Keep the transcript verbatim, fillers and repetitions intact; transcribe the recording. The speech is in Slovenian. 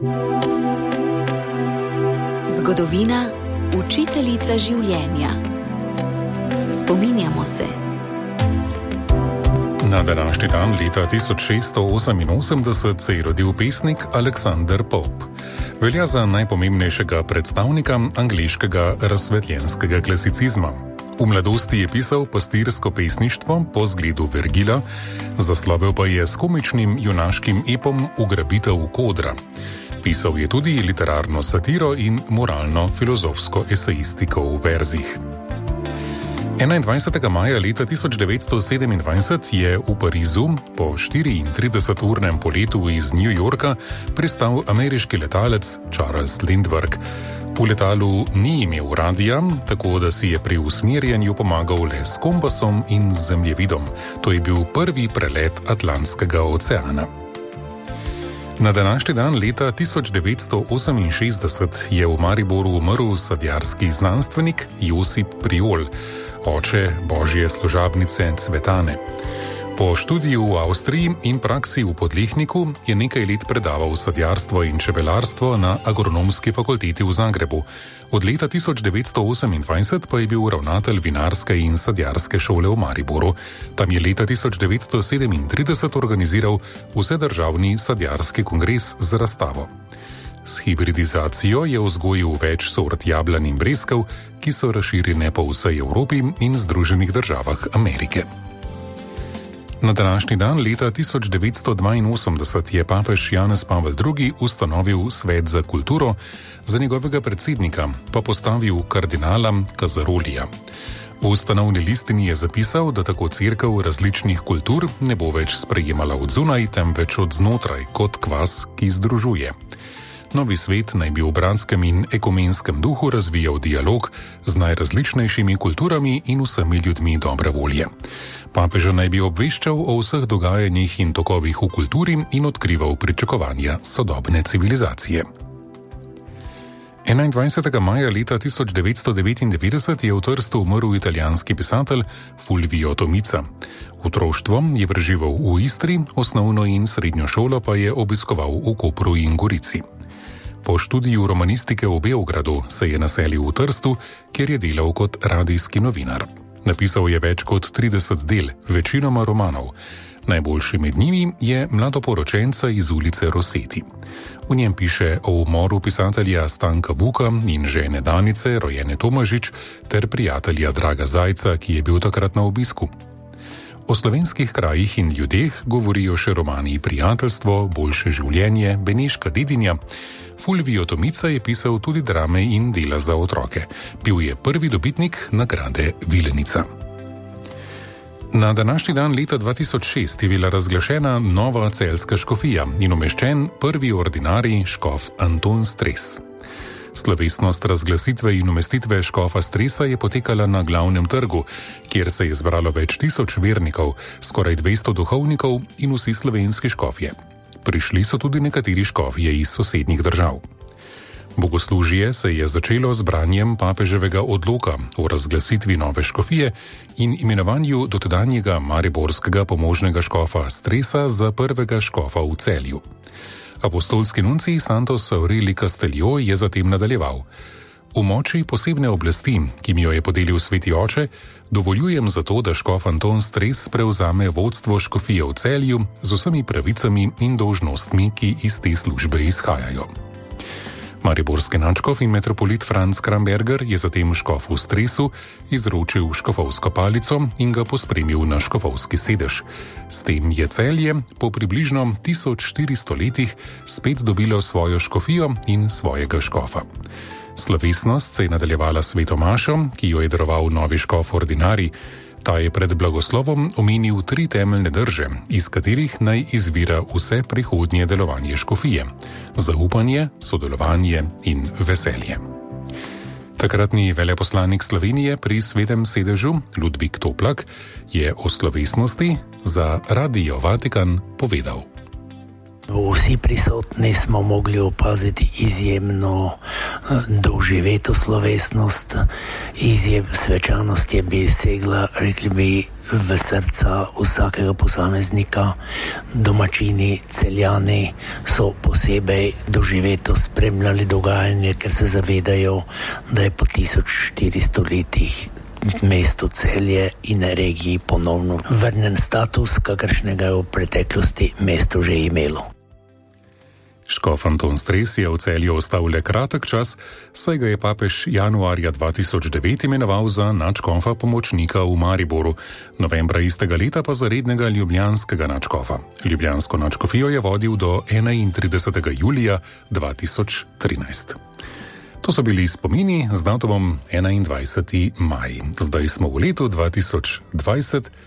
Zgodovina, učiteljica življenja. Spominjamo se. Na današnji dan leta tisoč šeststo oseminosemdeset se je rodil pesnik Alexander Pope. Velja za najpomembnejšega predstavnika angleškega razsvetljenskega klasicizma. V mladosti je pisal pastirsko pesništvo po zgledu Vergila, zaslovel pa je s komičnim junaškim epom Ugrabitev kodra. Pisal je tudi literarno satiro in moralno-filozofsko esejistiko v verzih. enaindvajsetega maja leta tisoč devetsto sedemindvajset je v Parizu po štiriintrideseturnem poletu iz New Yorka pristal ameriški letalec Charles Lindbergh. V letalu ni imel radija, tako da si je pri usmerjanju pomagal le s kompasom in z zemljevidom. To je bil prvi prelet Atlantskega oceana. Na današnji dan leta tisoč devetsto oseminšestdeset je v Mariboru umrl sadjarski znanstvenik Josip Priol, oče božje služabnice Cvetane. Po študiju v Avstriji in praksi v Podlehniku je nekaj let predaval sadjarstvo in čebelarstvo na Agronomski fakulteti v Zagrebu. Od leta tisoč devetsto osemindvajset pa je bil ravnatelj vinarske in sadjarske šole v Mariboru. Tam je leta tisoč devetsto sedemintrideset organiziral vsedržavni sadjarski kongres z razstavo. S hibridizacijo je vzgojil več sort jablan in breskev, ki so razširjene po vsej Evropi in Združenih državah Amerike. Na današnji dan leta tisoč devetsto dvainosemdeset je papež Janez Pavel drugi ustanovil Svet za kulturo, za njegovega predsednika pa postavil kardinala Kazarolija. V ustanovni listini je zapisal, da tako cerkev različnih kultur ne bo več sprejemala od zunaj, temveč od znotraj, kot kvas, ki združuje. Novi svet naj bi v bratskem in ekumenskem duhu razvijal dialog z najrazličnejšimi kulturami in vsemi ljudmi dobre volje. Papeža naj bi obveščal o vseh dogajanjih in tokovih v kulturi in odkrival pričakovanja sodobne civilizacije. enaindvajsetega maja leta tisoč devetsto devetindevetdeset je v Trstu umrl italijanski pisatelj Fulvio Tomica. Otroštvo je preživel v Istri, osnovno in srednjo šolo pa je obiskoval v Kopru in Gorici. Po študiju romanistike v Beogradu se je naselil v Trstu, kjer je delal kot radijski novinar. Napisal je več kot trideset del, večinoma romanov. Najboljši med njimi je Mladoporočenca iz ulice Roseti. V njem piše o umoru pisatelja Stanka Vuka in žene Danice, rojene Tomažič, ter prijatelja Draga Zajca, ki je bil takrat na obisku. O slovenskih krajih in ljudeh govorijo še romani Prijateljstvo, Boljše življenje, Beneška dedinja. Fulvio Tomica je pisal tudi drame in dela za otroke. Bil je prvi dobitnik nagrade Vilenica. Na današnji dan leta dva tisoč šest je bila razglašena nova celjska škofija in umeščen prvi ordinarij škof Anton Stres. Slovesnost razglasitve in umestitve škofa Stresa je potekala na glavnem trgu, kjer se je zbralo več tisoč vernikov, skoraj dvesto duhovnikov in vsi slovenski škofje. Prišli so tudi nekateri škofje iz sosednjih držav. Bogoslužje se je začelo z branjem papeževega odloka o razglasitvi nove škofije in imenovanju dotedanjega mariborskega pomožnega škofa Stresa za prvega škofa v Celju. Apostolski nuncij Santos Aureli Castelio je zatem nadaljeval. V moči posebne oblasti, ki mi jo je podelil Sveti oče, dovoljujem zato, da škof Anton Stres prevzame vodstvo škofije v Celju z vsemi pravicami in dolžnostmi, ki iz te službe izhajajo. Mariborski nadškof in metropolit Franz Kramberger je zatem škofu Stresu izročil škofovsko palico in ga pospremil na škofovski sedež. S tem je Celje po približno tisoč štiristo letih spet dobilo svojo škofijo in svojega škofa. Slovesnost se je nadaljevala s sveto mašo, ki jo je daroval novi škof ordinarij. Ta je pred blagoslovom omenil tri temeljne drže, iz katerih naj izvira vse prihodnje delovanje škofije: zaupanje, sodelovanje in veselje. Takratni veleposlanik Slovenije pri svetem sedežu Ludvik Toplak je o slovesnosti za Radio Vatikan povedal. Vsi prisotni smo mogli opaziti izjemno doživeto slovesnost, izjem svečanost je bi segla, rekli bi, v srca vsakega posameznika. Domačini, Celjani so posebej doživeto spremljali dogajanje, ker se zavedajo, da je po tisoč štiristo letih mestu Celje in regiji ponovno vrnen status, kakršnega je v preteklosti mesto že imelo. Škof Anton Stres je v Celju ostal le kratek čas, saj ga je papež januarja dva tisoč devet imenoval za nadškofa pomočnika v Mariboru, novembra istega leta pa za rednega ljubljanskega nadškofa. Ljubljansko nadškofijo je vodil do enaintridesetega julija dva tisoč trinajst. To so bili spomini z datumom enaindvajseti maj. Zdaj smo v letu dva tisoč dvajset.